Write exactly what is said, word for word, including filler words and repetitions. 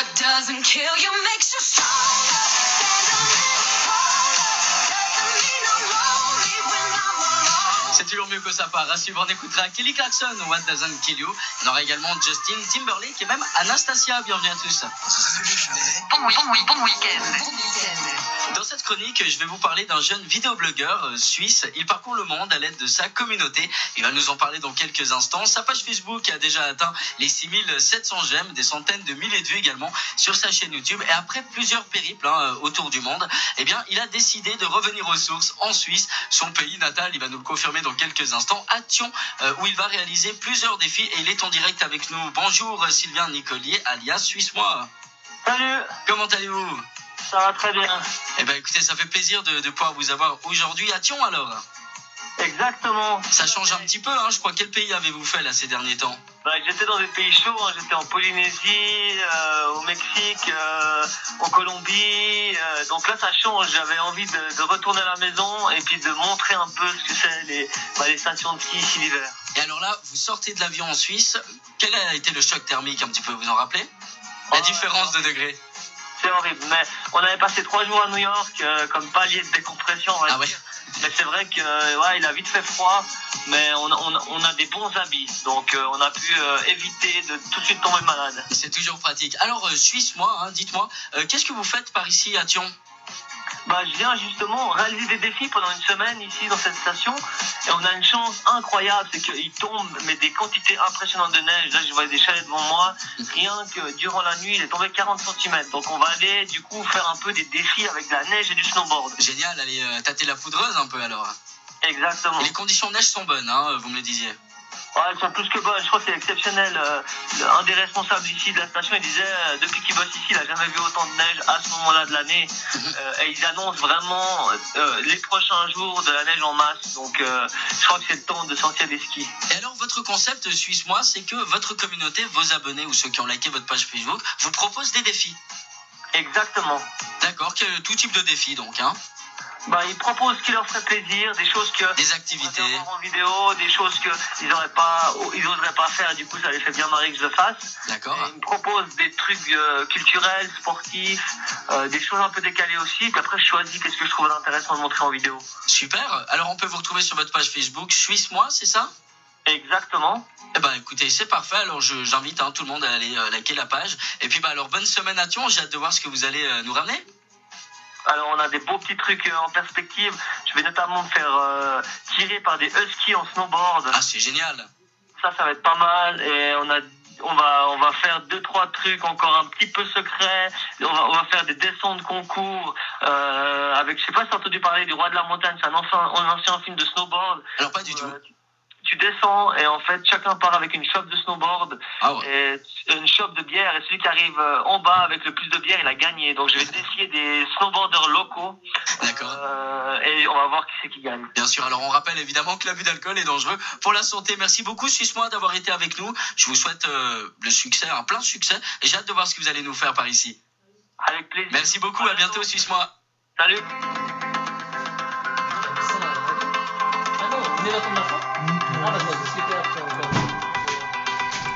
doesn't kill you, makes you stronger. Stand a little taller. Doesn't mean I'm lonely when I'm alone. C'est toujours mieux que ça part. À suivre, on écoutera Kelly Clarkson, What Doesn't Kill You. On aura également Justin Timberlake et même Anastasia. Bienvenue à tous. Bon, oui, bon, oui, bon week-end. Bon week-end. Dans cette chronique, je vais vous parler d'un jeune vidéoblogueur euh, suisse. Il parcourt le monde à l'aide de sa communauté. Il va nous en parler dans quelques instants. Sa page Facebook a déjà atteint les six mille sept cents j'aime, des centaines de milliers de vues également sur sa chaîne YouTube. Et après plusieurs périples hein, autour du monde, eh bien, il a décidé de revenir aux sources en Suisse, son pays natal. Il va nous le confirmer dans quelques instants, à Thion, euh, où il va réaliser plusieurs défis. Et il est en direct avec nous. Bonjour Sylvain Nicolier, alias Suisse-moi. Salut, Comment allez-vous ? ça va très bien. Eh ben écoutez, ça fait plaisir de, de pouvoir vous avoir aujourd'hui à Thion alors. Exactement. Ça change un petit peu, hein, je crois. Quel pays avez-vous fait là ces derniers temps ? Bah, j'étais dans des pays chauds, hein. J'étais en Polynésie, euh, au Mexique, euh, en Colombie. Euh, donc là, ça change. J'avais envie de, de retourner à la maison et puis de montrer un peu ce que c'est les, bah, les stations de ski ici l'hiver. Et alors là, vous sortez de l'avion en Suisse. Quel a été le choc thermique un petit peu, vous en rappelez ? La Oh, différence de degrés. C'est horrible. Mais on avait passé trois jours à New York euh, comme palier de décompression, on va Ah ouais. dire. Mais c'est vrai que euh, ouais, il a vite fait froid, mais on, on, on a des bons habits, donc euh, on a pu euh, éviter de tout de suite tomber malade. C'est toujours pratique. Alors, euh, Suisse, moi, hein, dites-moi, euh, qu'est-ce que vous faites par ici à Thion ? Bah, je viens justement réaliser des défis pendant une semaine ici dans cette station et on a une chance incroyable, c'est qu'il tombe mais des quantités impressionnantes de neige. Là je vois des chalets devant moi, rien que durant la nuit il est tombé quarante centimètres. Donc on va aller du coup faire un peu des défis avec de la neige et du snowboard. Génial, allez euh, tâter la poudreuse un peu alors. Exactement. Et les conditions neige sont bonnes, hein, vous me le disiez. Ouais, elles sont plus que bonnes, je crois que c'est exceptionnel. Euh, un des responsables ici de la station, il disait, euh, depuis qu'il bosse ici, il n'a jamais vu autant de neige à ce moment-là de l'année. Euh, et ils annoncent vraiment euh, les prochains jours de la neige en masse. Donc euh, je crois que c'est le temps de sortir des skis. Et alors, votre concept Suisse-moi, c'est que votre communauté, vos abonnés ou ceux qui ont liké votre page Facebook, vous proposent des défis. Exactement. D'accord, que, tout type de défis donc, hein. Bah, ils proposent ce qui leur ferait plaisir, des choses que Des activités. on va voir en vidéo, des choses qu'ils n'auraient pas, ils n'oseraient pas faire. Du coup, ça les fait bien marrer que je le fasse. D'accord. Et ils me proposent des trucs euh, culturels, sportifs, euh, des choses un peu décalées aussi. Puis après, je choisis qu'est-ce que je trouve intéressant de montrer en vidéo. Super. Alors, on peut vous retrouver sur votre page Facebook Suisse-moi, c'est ça ? Exactement. Eh ben, écoutez, c'est parfait. Alors, je, j'invite hein, tout le monde à aller euh, liker la page. Et puis, bah, alors, bonne semaine à Thion. J'ai hâte de voir ce que vous allez euh, nous ramener. Alors, on a des beaux petits trucs euh, en perspective. Je vais notamment me faire euh, tirer par des huskies en snowboard. Ah, c'est génial. Ça, ça va être pas mal. Et on a, on va, on va faire deux, trois trucs encore un petit peu secrets. On va, on va faire des descentes concours euh, avec, je sais pas si t'as entendu parler du Roi de la Montagne. C'est un ancien, un ancien film de snowboard. Alors, pas du tout. Euh, tu descends et en fait chacun part avec une chope de snowboard Ah ouais. et une chope de bière et celui qui arrive euh, en bas avec le plus de bière il a gagné. Donc je vais défier des snowboarders locaux. D'accord. Euh, et on va voir qui c'est qui gagne. Bien sûr. Alors, on rappelle évidemment que l'abus d'alcool est dangereux pour la santé. Merci beaucoup, Suisse-moi, d'avoir été avec nous. Je vous souhaite euh, le succès, un plein de succès. Et j'ai hâte de voir ce que vous allez nous faire par ici. Avec plaisir. Merci beaucoup. À bientôt, Suisse-moi. Salut. Ah non, vous venez d'attendre la fin ? Ah bah ça, c'est super.